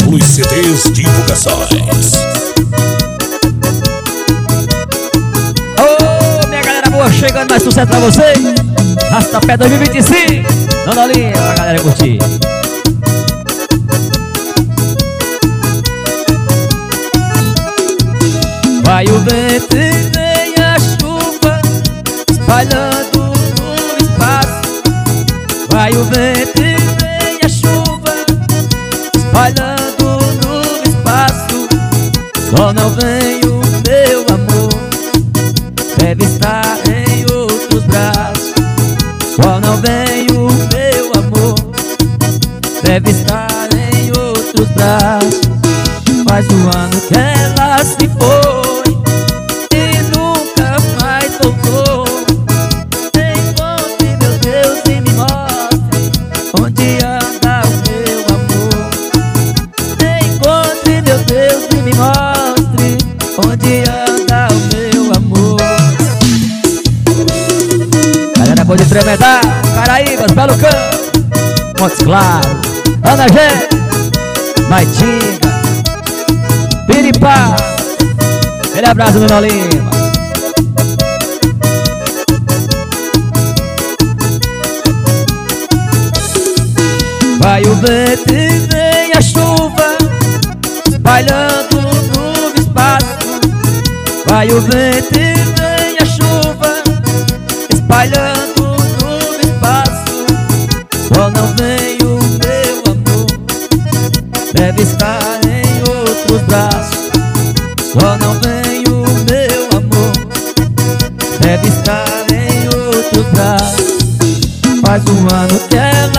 Luz CDs Divulgações. Ô, minha galera boa, chegando mais sucesso pra vocês. Rastapé 2025. Dona Olinha, pra galera curtir. Vai o vento e vem a chuva, espalhando no espaço. Vai o vento e vem a chuva, espalhando no espaço. Só não vem o meu amor, deve estar em outros braços. Só não vem o meu amor, deve estar em outros braços. Faz um ano que ela se foi e nunca mais voltou. Encontre, meu Deus, e me mostre onde anda o meu amor. Encontre, meu Deus, e me mostre onde anda o meu amor. Galera, pode experimentar Caraíbas, Belo Campo, Montes Claros, Ana G, Maitinga, Piripá. Aquele abraço, Dona Lima. Vai o vento e vem a chuva, espalhando no espaço. Vai o vento e vem a chuva, espalhando no espaço. Só não vem o meu amor, deve estar em outros braços. Só não vem o meu amor, deve estar em outros braços. Faz um ano que ela